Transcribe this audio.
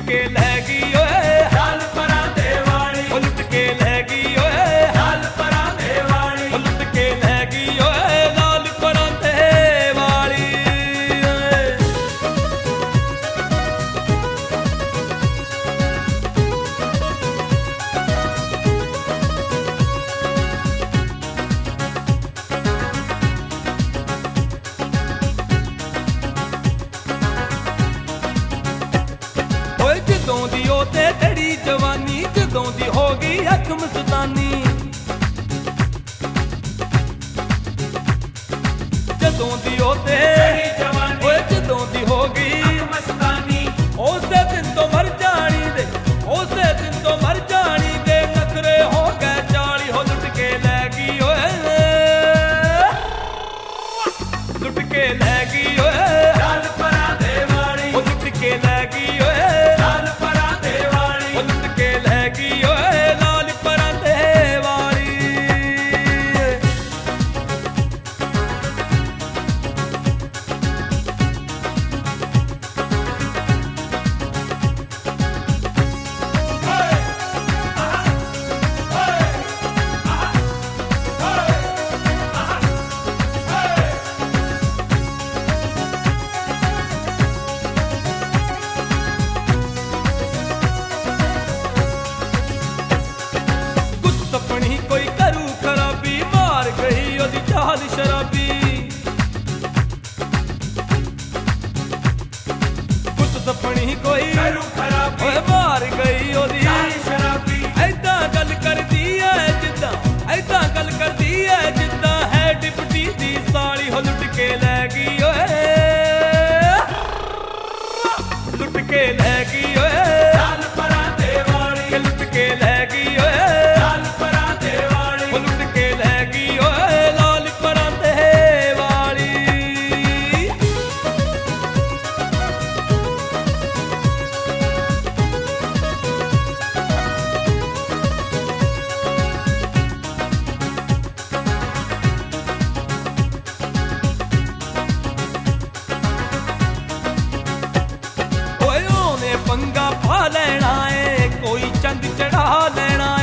के लहगी ओए लाल परांदे वाली, लुट के लहगी ओए लाल परांदे वाली, लुट के लहगी ओए लाल परांदे वाली ओए जदों दी ओ ते तेरी जवानी जदों दी हो गई अख मस्तानी जदों दी ओ ते तेरी जवानी, ओए जदों दी हो गई मस्तानी, उसे दिन तो मर जानी दे उसे दिन तो मर जानी दे नखरे हो गए 40 हो लुट के लहगी ओए लुट के लहगी ओए लाल परांदे वाली, ओ लुट के लहगी ओए लाल परांदे वाली, ओ लुट के लहगी ओए लाल परांदे वाली कुछ सपनी कोई करू खराबी मार गई ओदी चाल शराबी कुछ सपनी कोई करू खराबी, ओए मार गई ओदी लाल शराबी, ऐदा गल करदी है जिद्दां ऐदा गल करदी है जिद्दां है डिप्टी दी साली हो लुट के लहगी ओए लुट के लहगी ओए लाल परांदे वाली, लुट के लहगी ओए लाल परांदे वाली, लुट के लहगी ओए लाल परांदे वाली ओए ओने पंगा पा लेना है कोई चंद चढ़ा लेना